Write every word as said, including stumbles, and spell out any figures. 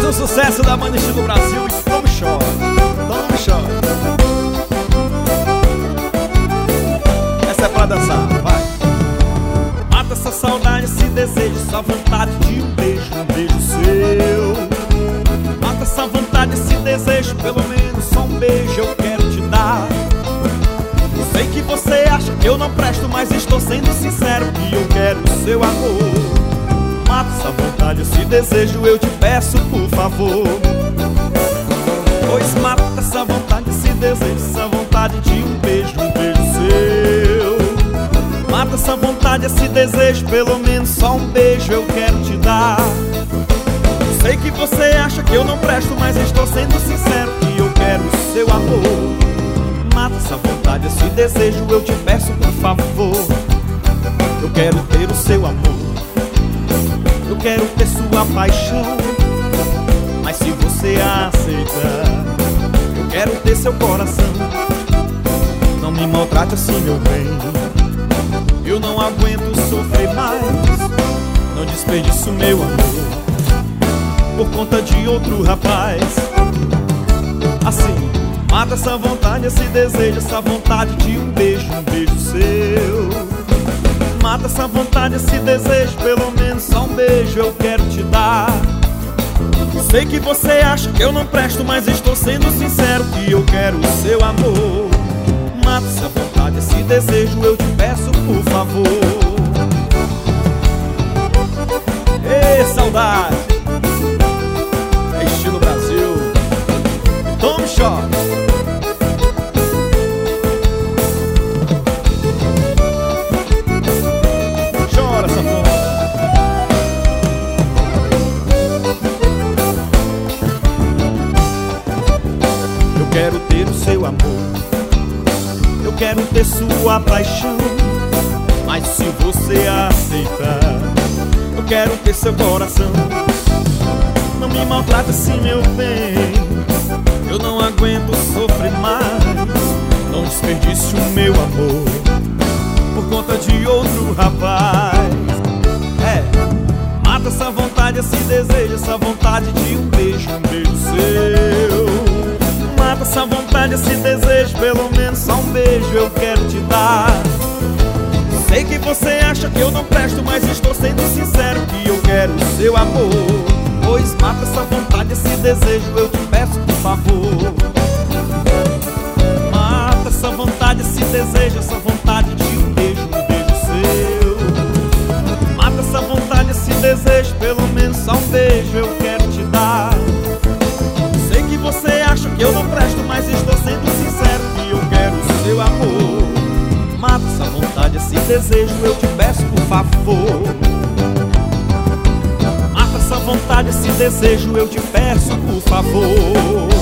Mais um sucesso da banda Estilo Brasil. E Tome Chora, Tome Chora. Essa é pra dançar, vai. Mata essa saudade, esse desejo, essa vontade de um beijo, um beijo seu. Mata essa vontade, esse desejo, pelo menos só um beijo eu quero te dar. Sei que você acha que eu não presto, mas estou sendo sincero que eu quero o seu amor. Mata essa vontade, esse desejo, eu te peço por favor. Pois mata essa vontade, esse desejo, essa vontade de um beijo, um beijo seu. Mata essa vontade, esse desejo, pelo menos só um beijo eu quero te dar. Sei que você acha que eu não presto, mas estou sendo sincero que eu quero o seu amor. Mata essa vontade, esse desejo, eu te peço por favor. Eu quero ter o seu amor, eu quero ter sua paixão. Mas se você aceitar, eu quero ter seu coração. Não me maltrate assim, meu bem, eu não aguento sofrer mais. Não desperdice o meu amor por conta de outro rapaz. Assim, mata essa vontade, esse desejo, essa vontade de um beijo, um beijo seu. Mata essa vontade, esse desejo, pelo menos só um beijo eu quero te dar. Sei que você acha que eu não presto, mas estou sendo sincero que eu quero o seu amor. Mata essa vontade, esse desejo, eu te peço por favor. Ei, saudade, é Estilo Brasil. Tome Chora. Chora, safona. Eu quero ter o seu amor, eu quero ter sua paixão. Mas se você aceitar, eu quero ter seu coração. Não me maltrate assim, meu bem, eu não aguento sofrer mais. Não desperdice o meu amor por conta de outro rapaz. É, mata essa vontade, esse desejo, essa vontade de um beijo, um beijo seu. Mata essa vontade, esse desejo, pelo menos só um beijo eu quero te dar. Sei que você acha que eu não presto, mas estou sendo sincero que eu quero o seu amor. Pois mata essa vontade, esse desejo, eu te peço por favor. Mata essa vontade, esse desejo, essa vontade de um beijo, um beijo seu. Mata essa vontade, esse desejo, pelo menos só um beijo eu quero te dar. Sei que você acha que eu não presto, mas estou sendo sincero que eu quero o seu amor. Mata essa vontade, esse desejo, eu te peço por favor. Mata essa vontade, esse desejo, eu te peço por favor.